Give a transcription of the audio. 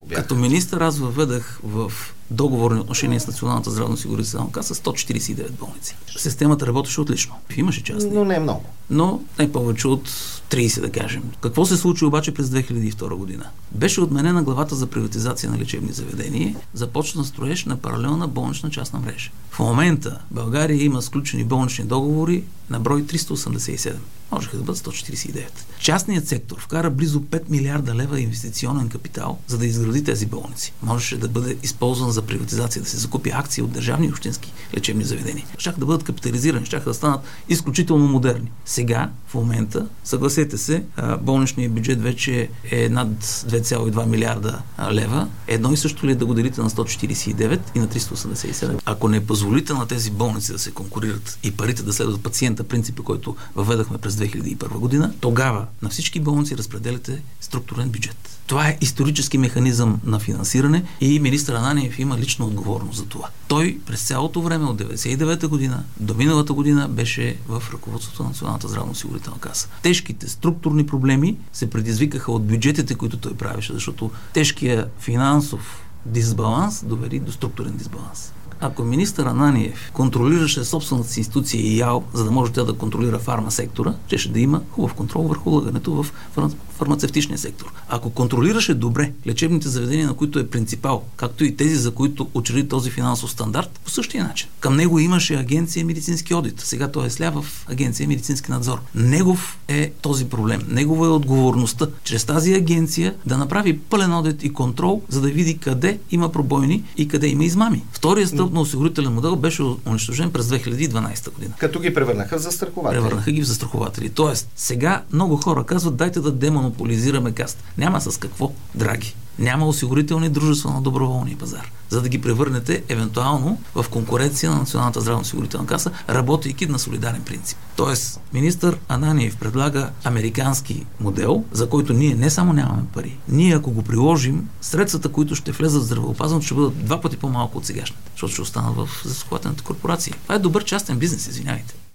Като министър аз въведах в договорни отношения с Националната здравноосигурителна каса 149 болници. Системата работеше отлично. Имаше частни. Но не е много. Но не повече от 30, да кажем. Какво се случи обаче през 2002 година? Беше отменена главата за приватизация на лечебни заведения, започна строеж на паралелна болнична частна мрежа. В момента България има сключени болнични договори на брой 387. Можеха да бъдат 149. Частният сектор вкара близо 5 милиарда лева инвестиционен капитал, за да изгради тези болници. Можеше да бъде използван за приватизация, да се закупи акции от държавни и общински лечебни заведения. Щяха да бъдат капитализирани, щяха да станат изключително модерни. Сега, в момента, съгласете се, болничният бюджет вече е над 2,2 милиарда лева. Едно и също ли да го делите на 149 и на 387? Ако не позволите на тези болници да се конкурират и парите да следват пациента, принципи, който въведахме през 2001 година, тогава на всички болници разпределяте структурен бюджет. Това е исторически механизъм на финансиране и министър Ананиев има лична отговорност за това. Той през цялото време от 1999 година до миналата година беше в ръководството на Националната здравноосигурителна каса. Тежките структурни проблеми се предизвикаха от бюджетите, които той правеше, защото тежкият финансов дисбаланс доведе до структурен дисбаланс. Ако министър Ананиев контролираше собствената си институция ИАЛ, за да може тя да контролира фармасектора, ще да има хубав контрол върху лъгането в фармацевтичния сектор. Ако контролираше добре лечебните заведения, на които е принципал, както и тези, за които учреди този финансов стандарт, по същия начин. Към него имаше агенция медицински одит. Сега той е сляв в агенция медицински надзор. Негов е този проблем. Негова е отговорността чрез тази агенция да направи пълен одит и контрол, за да види къде има пробойни и къде има измами. Втория стълб на осигурителен модел беше унищожен през 2012 година. Като ги превърнаха в застрахователи. Превърнаха ги в застрахователи. Тоест, сега много хора казват, дайте да демонополизираме Каста. Няма с какво, драги. Няма осигурителни дружества на доброволния пазар, за да ги превърнете евентуално в конкуренция на Националната здравноосигурителна каса, работейки на солидарен принцип. Тоест, министър Ананиев предлага американски модел, за който ние не само нямаме пари. Ние, ако го приложим, средствата, които ще влезат в здравеопазването, ще бъдат 2 пъти по-малко от сегашните, защото ще останат в застрахователните корпорации. Това е добър частен бизнес, извинявайте.